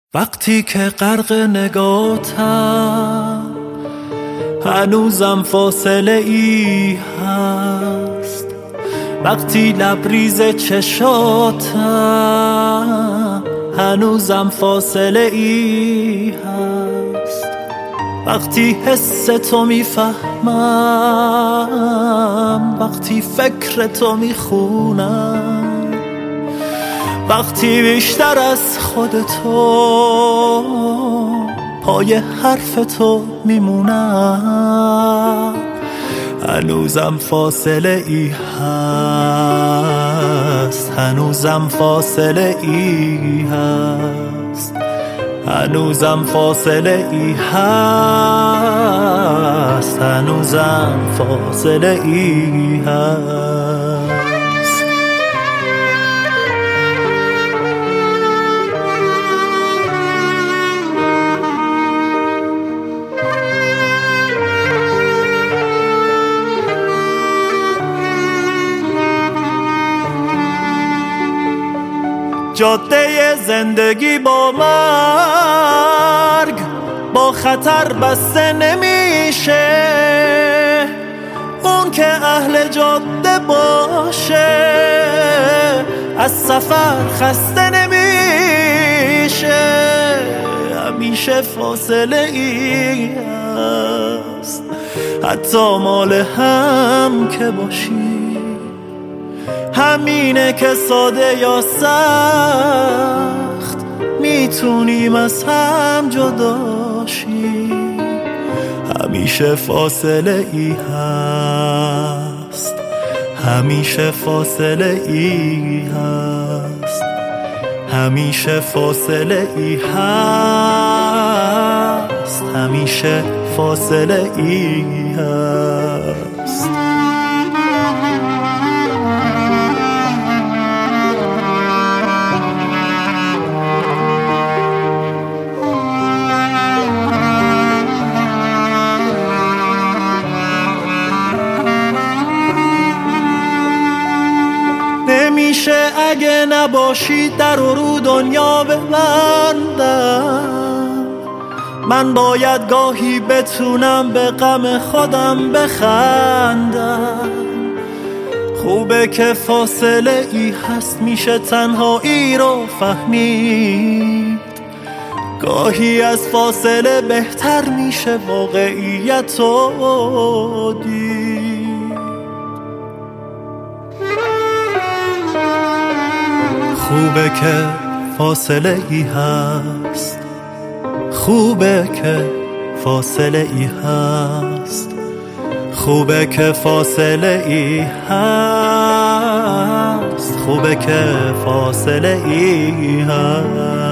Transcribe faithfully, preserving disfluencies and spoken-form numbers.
وقتی که غرق نگاتم هنوزم فاصله ای هست، وقتی لبریز چشاتم هنوزم فاصله ای هست، وقتی حس تو میفهمم، وقتی فکر تو میخونم، وقتی بیشتر از خودتو پای حرف تو میمونم، هنوزم فاصله ای هست، هنوزم فاصله ای هست، هنوزم فاصله ای هست، هنوزم فاصله ای هست. جاده زندگی با مرگ، با خطر بسته نمیشه، اون که اهل جاده باشه از سفر خسته نمیشه، همیشه فاصله ای هست، حتی مال هم که باشی، همینه که ساده یا سخت میتونیم از هم جداشی، همیشه فاصله ای هست، همیشه فاصله ای هست، همیشه فاصله ای هست، همیشه فاصله ای هست. نمیشه اگه نباشی در و رو دنیا ببندم، من باید گاهی بتونم به غم خودم بخندم، خوبه که فاصله ای هست، میشه تنهایی رو فهمید، گاهی از فاصله بهتر میشه واقعیت رو دید. خوبه که فاصله ای هست، خوبه که فاصله ای هست، خوبه که فاصله ای هست، خوبه که فاصله ای هست.